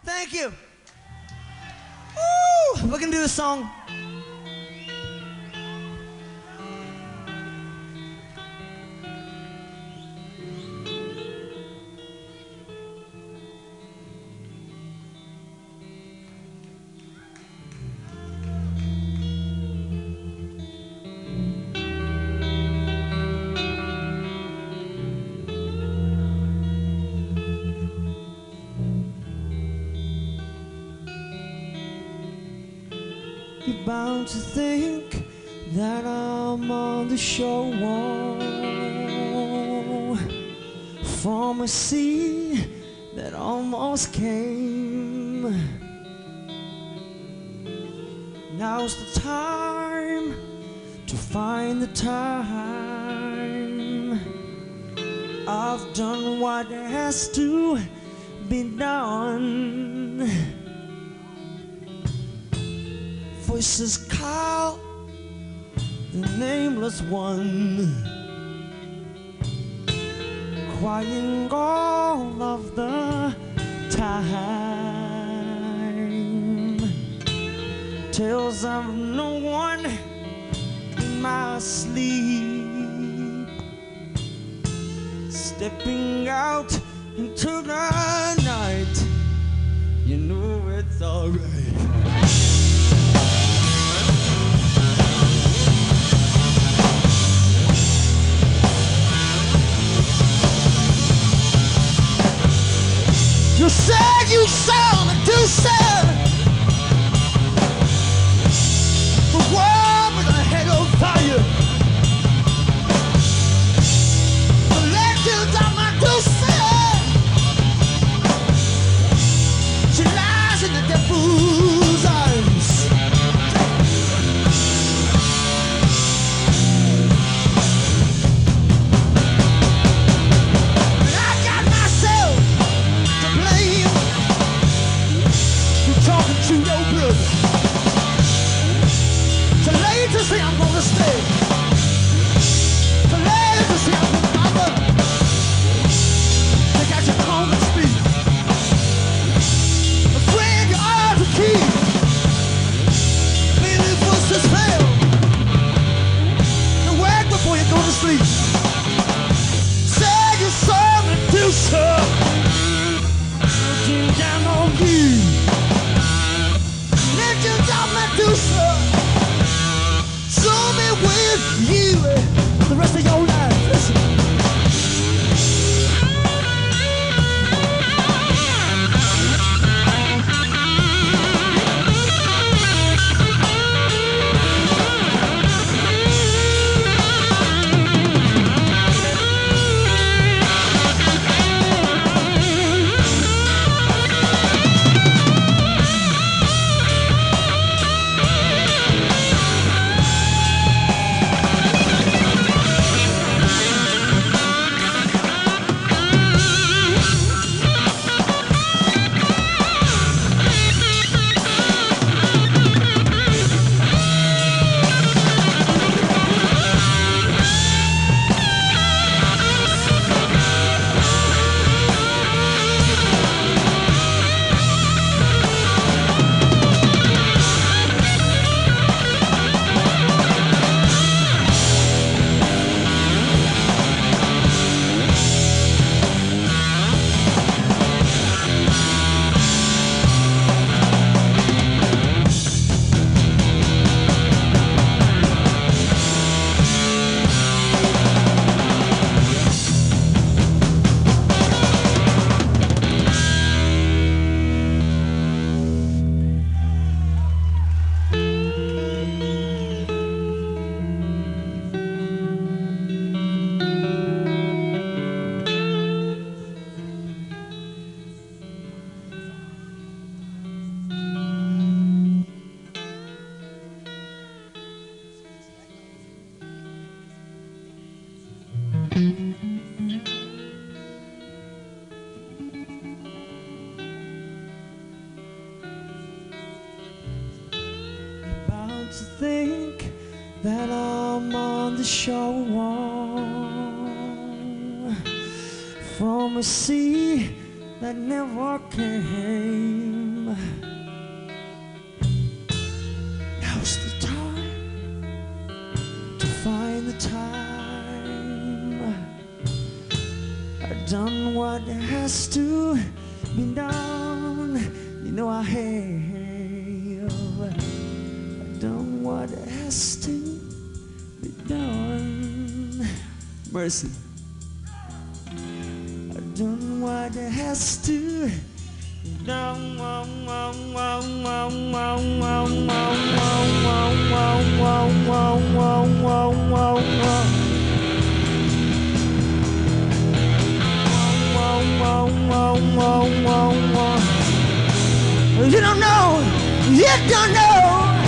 Thank you. Woo! We're gonna do a song. You're bound to think that I'm on the shore from a sea that almost came. Now's the time to find the time. I've done what has to be done. Voices call the nameless one, crying all of the time. Tales of no one in my sleep, stepping out into the night. You know it's alright. You said you saw me do sad. The world with a head on fire. The legends of my do sad. She lies in the devil's eyes. I got myself to blame. Talking to your brother, too late to say I'm gonna stay, too late to say I'm gonna mama. They got your tongue to speak, afraid you are to keep. Maybe voices fail, and wake before you go to sleep. Say you saw me do so, looking down on you. Legends of Medusa, saw me with you the rest of your life. Listen. About to think that I'm on the shore from a sea that never came. Now's the time to find the time. I've done what has to be done. You know I have. I've done what has to be done. Mercy. I've done what has to be done. You don't know, you don't know.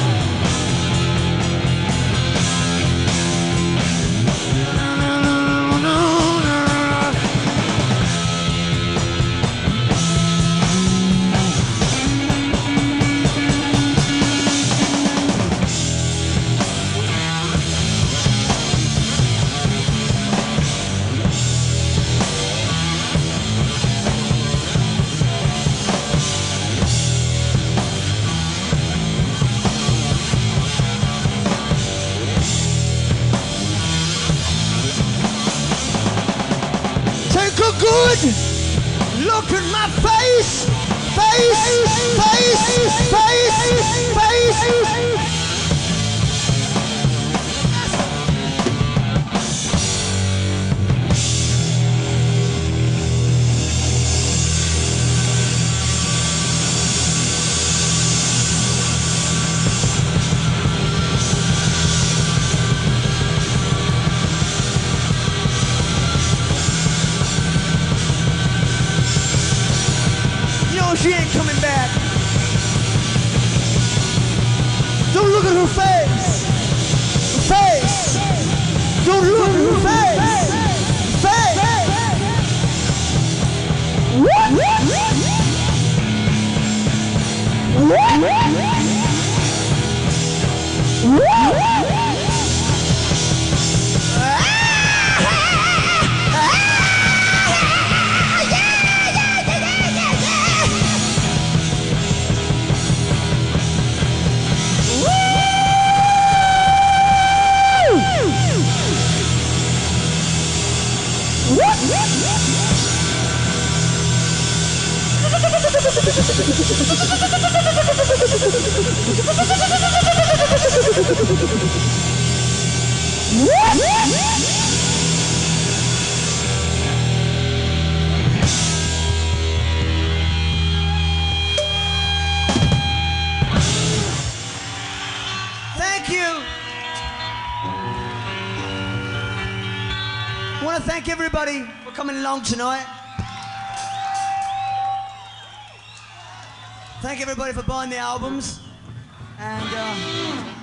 Take a good look at my face, face, face, face, face. She ain't coming back. Don't look at her face. Face. Don't look at her face. Face. What? Thank you. I want to thank everybody for coming along tonight. Thank everybody for buying the albums, and